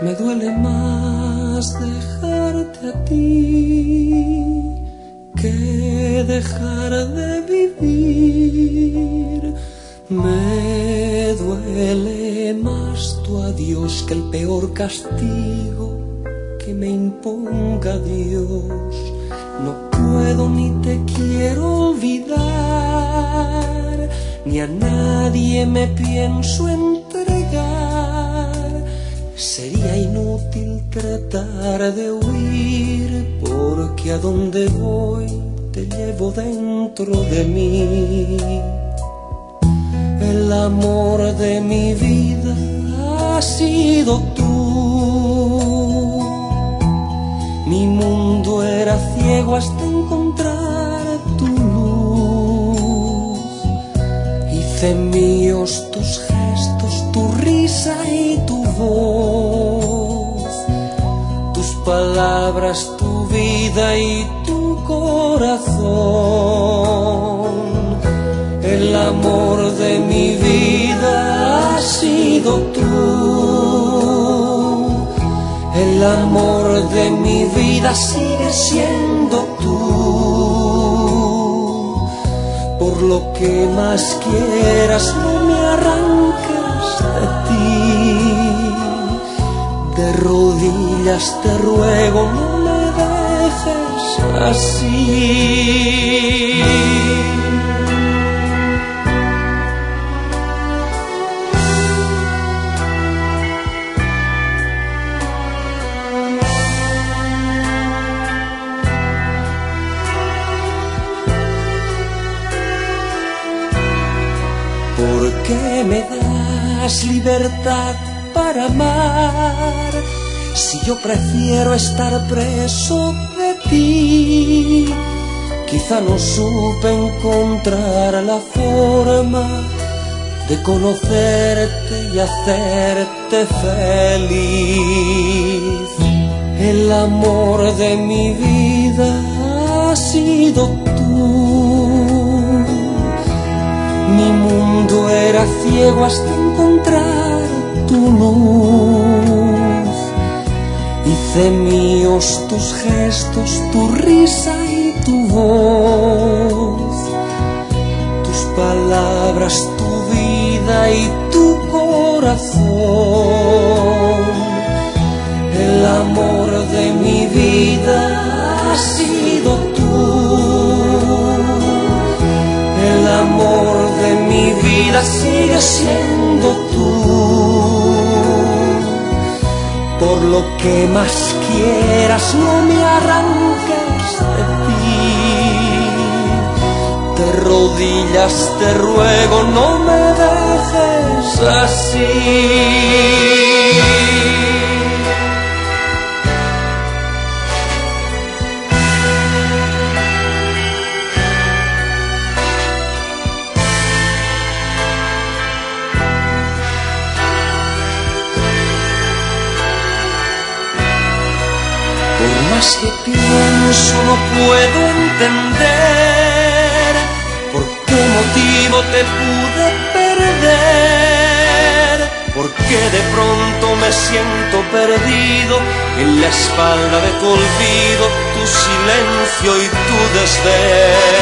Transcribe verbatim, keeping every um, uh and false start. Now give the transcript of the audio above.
Me duele más dejarte a ti que dejar de vivir. Me duele más tu adiós que el peor castigo que me imponga Dios. No puedo ni te quiero olvidar, ni a nadie me pienso entregar. Sería inútil tratar de huir, porque a donde voy te llevo dentro de mí. El amor de mi vida ha sido tú. Mi mundo era ciego hasta encontrar tu luz. Hice míos tus gestos, tu risa y tu voz, tus palabras, tu vida y tu corazón. El amor de mi vida ha sido tú. El amor de mi vida sigue siendo tú. Por lo que más quieras, no me arranques de ti. De rodillas te ruego, no me dejes así. ¿Por qué me das libertad para amar, si yo prefiero estar preso de ti? Quizá no supe encontrar la forma de conocerte y hacerte feliz. El amor de mi vida ha sido tú. Mi mundo era ciego hasta encontrar tu luz. Hice míos tus gestos, tu risa y tu voz, tus palabras, tu vida y tu corazón. El amor de mi vida ha sido tú. El amor de mi vida sigue siendo tú. Por lo que más quieras, no me arranques de ti. De rodillas te ruego, no me dejes así. Por más que pienso no puedo entender por qué motivo te pude perder, por qué de pronto me siento perdido en la espalda de tu olvido, tu silencio y tu desdén.